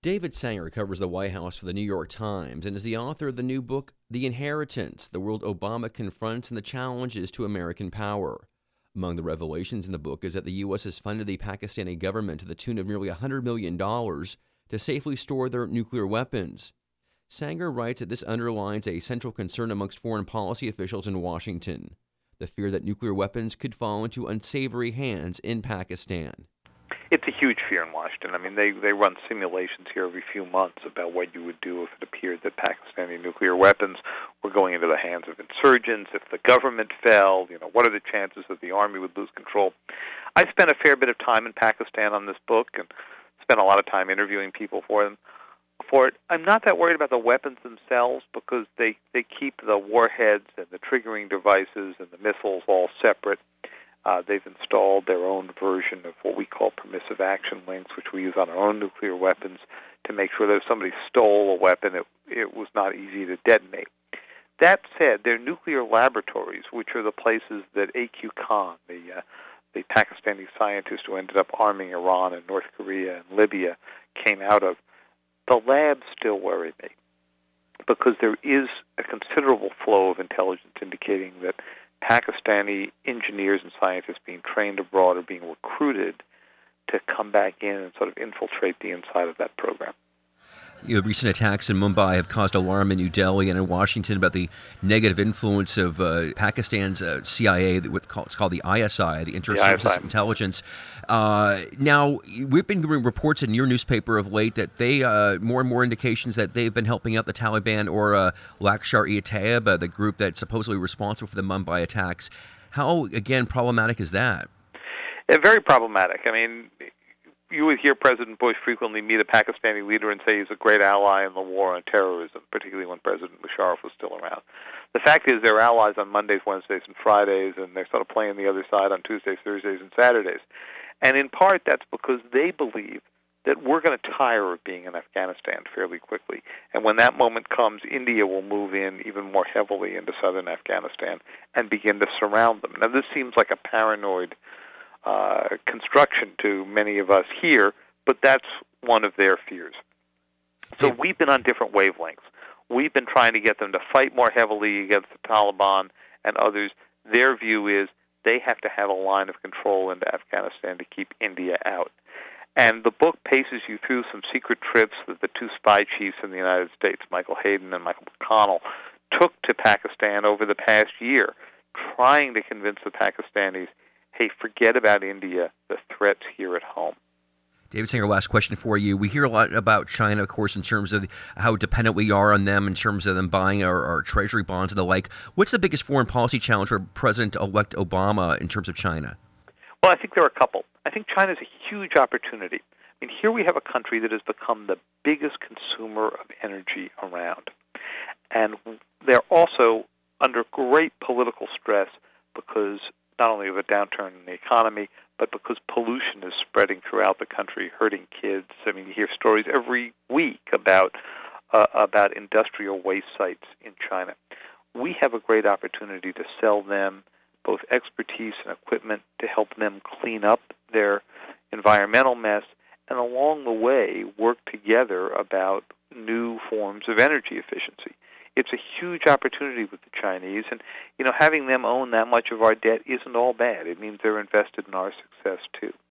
David Sanger covers the White House for the New York Times and is the author of the new book, The Inheritance: The World Obama Confronts and the Challenges to American Power. Among the revelations in the book is that the U.S. has funded the Pakistani government to the tune of nearly $100 million to safely store their nuclear weapons. Sanger writes that this underlines a central concern amongst foreign policy officials in Washington: the fear that nuclear weapons could fall into unsavory hands in Pakistan. It's a huge fear in Washington. I mean, they run simulations here every few months about what you would do if it appeared that Pakistani nuclear weapons were going into the hands of insurgents, if the government fell, what are the chances that the army would lose control. I spent a fair bit of time in Pakistan on this book and spent a lot of time interviewing people for it. I'm not that worried about the weapons themselves because they keep the warheads and the triggering devices and the missiles all separate. They've installed their own version of what we call permissive action links, which we use on our own nuclear weapons to make sure that if somebody stole a weapon, it was not easy to detonate. That said, their nuclear laboratories, which are the places that A.Q. Khan, the Pakistani scientist who ended up arming Iran and North Korea and Libya, came out of, the labs still worry me because there is a considerable flow of intelligence indicating that Pakistani engineers and scientists being trained abroad are being recruited to come back in and sort of infiltrate the inside of that program. Recent attacks in Mumbai have caused alarm in New Delhi and in Washington about the negative influence of Pakistan's CIA, it's called the ISI, the Inter-Services Intelligence. Now, we've been hearing reports in your newspaper of late that they, more and more indications that they've been helping out the Taliban or Lashkar-e-Taiba, the group that's supposedly responsible for the Mumbai attacks. How, again, problematic is that? Very problematic. I mean, you would hear President Bush frequently meet a Pakistani leader and say he's a great ally in the war on terrorism, particularly when President Musharraf was still around. The fact is they're allies on Mondays, Wednesdays, and Fridays, and they're sort of playing the other side on Tuesdays, Thursdays, and Saturdays. And in part, that's because they believe that we're going to tire of being in Afghanistan fairly quickly. And when that moment comes, India will move in even more heavily into southern Afghanistan and begin to surround them. Now, this seems like a paranoid construction to many of us here, but that's one of their fears. So we've been on different wavelengths. We've been trying to get them to fight more heavily against the Taliban and others. Their view is they have to have a line of control into Afghanistan to keep India out. And the book paces you through some secret trips that the two spy chiefs in the United States, Michael Hayden and Michael McConnell, took to Pakistan over the past year, trying to convince the Pakistanis, hey, forget about India, the threat's here at home. David Sanger, last question for you. We hear a lot about China, of course, in terms of how dependent we are on them, in terms of them buying our treasury bonds and the like. What's the biggest foreign policy challenge for President-elect Obama in terms of China? Well, I think there are a couple. I think China's a huge opportunity. I mean, here we have a country that has become the biggest consumer of energy around. And they're also under great political stress because not only of a downturn in the economy, but because pollution is spreading throughout the country, hurting kids. I mean, you hear stories every week about industrial waste sites in China. We have a great opportunity to sell them both expertise and equipment to help them clean up their environmental mess, and along the way work together about new forms of energy efficiency. It's a huge opportunity with the Chinese, and having them own that much of our debt isn't all bad. It means they're invested in our success too.